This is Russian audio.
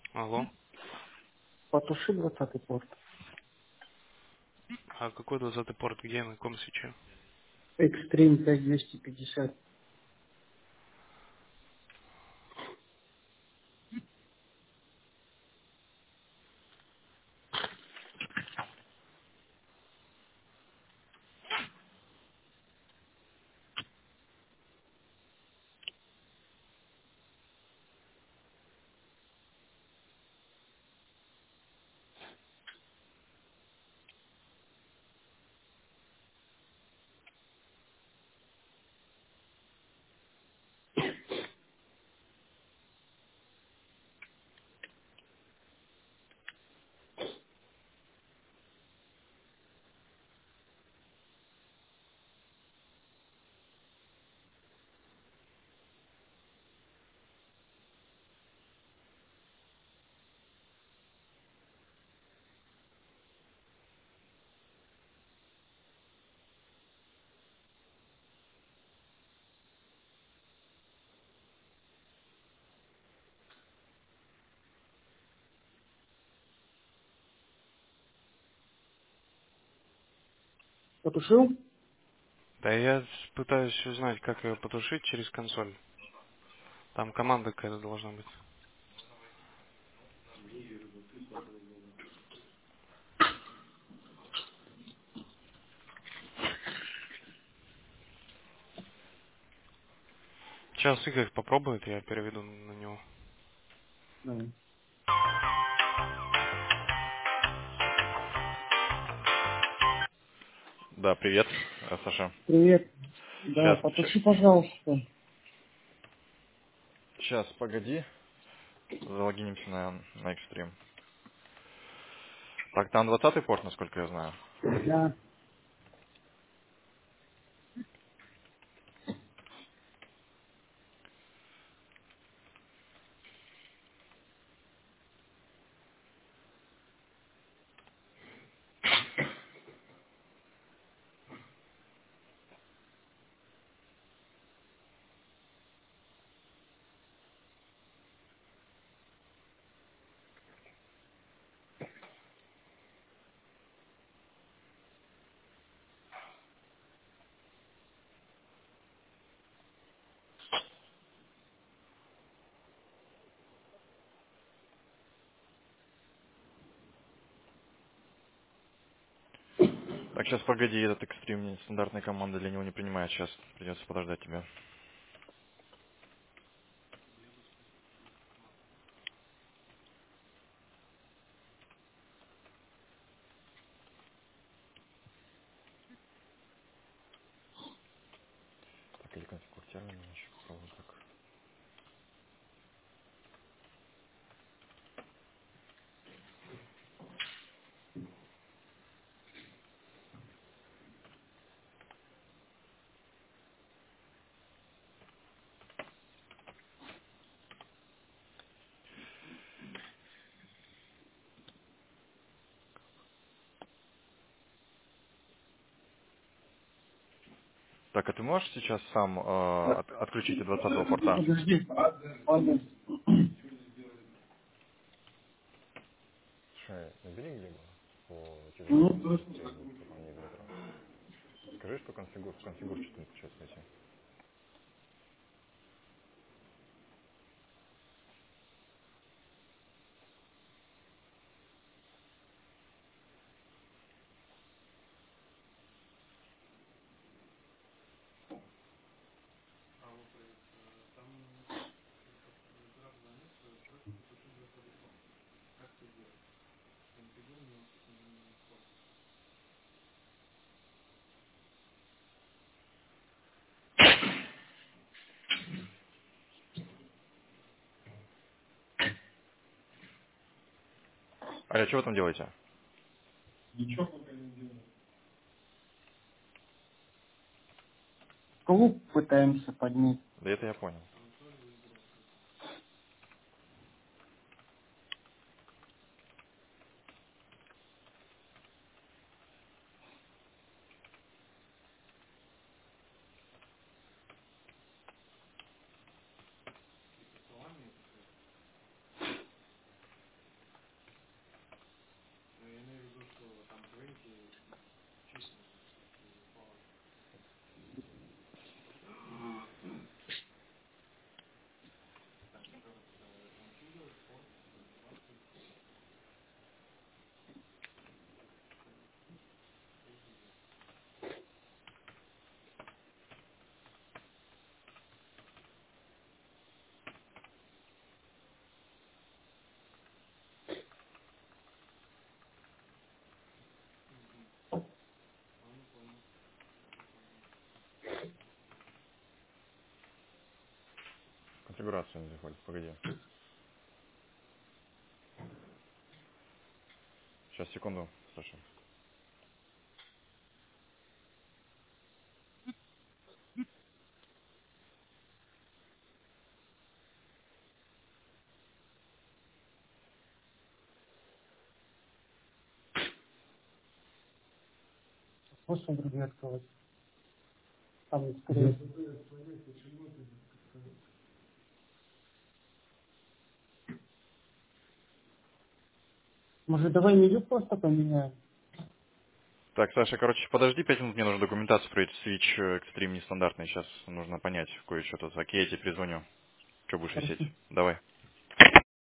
Алло. Потуши 20-й порт. А какой 20-й порт? Где, на каком свече? Экстрим 5250. Потушил? Да я пытаюсь узнать, как ее потушить через консоль. Там команда какая-то должна быть. Сейчас Игорь попробует, я переведу на него. Давай. Да, привет, Саша. Привет. Да, Сейчас, потуши, пожалуйста. сейчас, погоди, залогинимся на Extreme. Так, там 20-й порт, насколько я знаю. Да. Так, сейчас, погоди, этот Extreme стандартная команда для него не принимает. Сейчас придется подождать тебя. Так, или конфигур термин еще попробуем так. Так, а ты можешь сейчас сам отключить от 20-го порта? Подожди. Ладно. Слушай, набери Глеба через Ну, через Facebook, пока не Дмитрова. Скажи, что в конфигур что-то не получается найти. Аля, что вы там делаете? клуб пытаемся поднять. Да это я понял. Конфигурация не заходит, погоди. Сейчас, секунду, Саша. Можешь другие открывать? Там скорее. Может, давай меню просто поменяем? Так, Саша, короче, подожди 5 минут, мне нужно документацию проверить. Switch Extreme нестандартный. Сейчас нужно понять кое-что тут. Окей, я тебе перезвоню. Что будешь висеть? Хорошо. Давай.